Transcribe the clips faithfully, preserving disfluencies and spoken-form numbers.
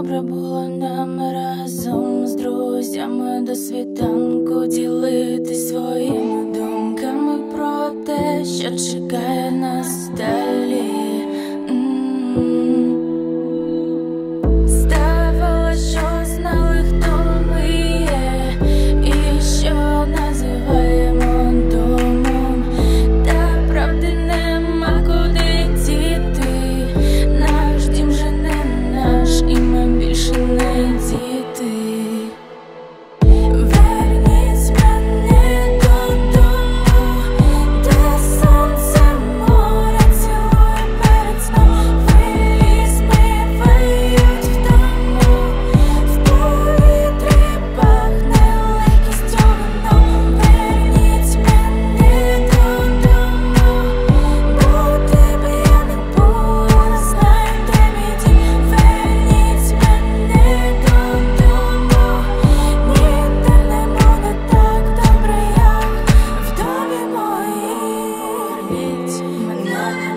добре було нам разом з друзями до світанку ділитись своїми думками про те, що чекає нас далі. Здавалося, що знали, хто ми є і що називаємо домом. Та правди нема куди діти. Наш дім вже не наш, і ми більше не діти. Верніть мене додому, де сонце море цілує перед сном. Хвилі змивають вдому, в повітрі пахне легкістю вином. Верніть мене додому, бо тебе я не буду, не знаю, де мій дім. Верніть мене додому, ніде не буде так добре, як в домі моїм. Верніть мене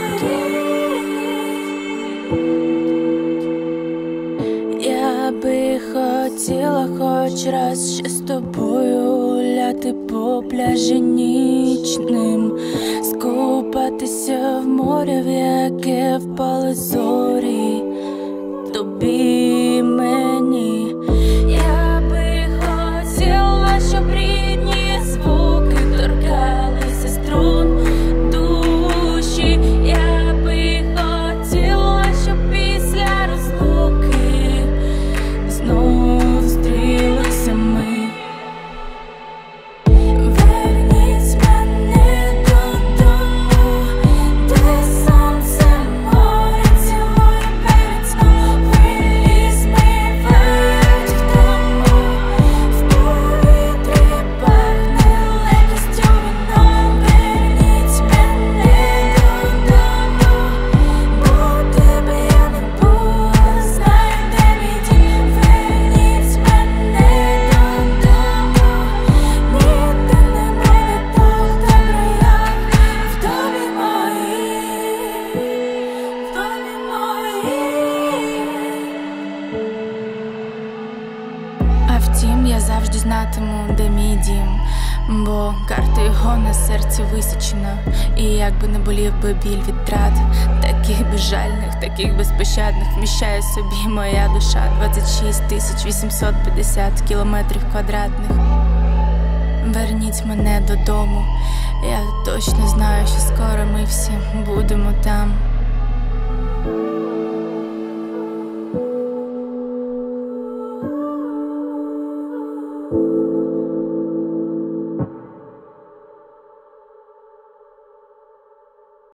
додому. Я би хотіла хоч раз ще з тобою гуляти по пляжі нічним, скупатися в морі, в яке впали зорі, тобі, мені. Я би хотіла, щоб рідні звуки торкалися струн душі. Я би хотіла, щоб після розлуки знову зустрілися ми. Верніть мене додому, де сонце море цілує перед сном. Хвилі змивають вдому, в повітрі пахне легкістю вином. Верніть мене додому, бо тебе я не буду, не знаю, де мій дім. Верніть мене додому, ніде не буде так добре, як в домі моїм, в домі моїм. А втім, я завжди знатиму, де мій дім, бо карта його на серці висічена. І як би не болів би біль від втрат, таких безжальних, таких безпощадних, вміщає собі моя душа двадцять шість тисяч вісімсот п'ятдесят кілометрів квадратних. Верніть мене додому, я точно знаю, що скоро ми всі будемо там.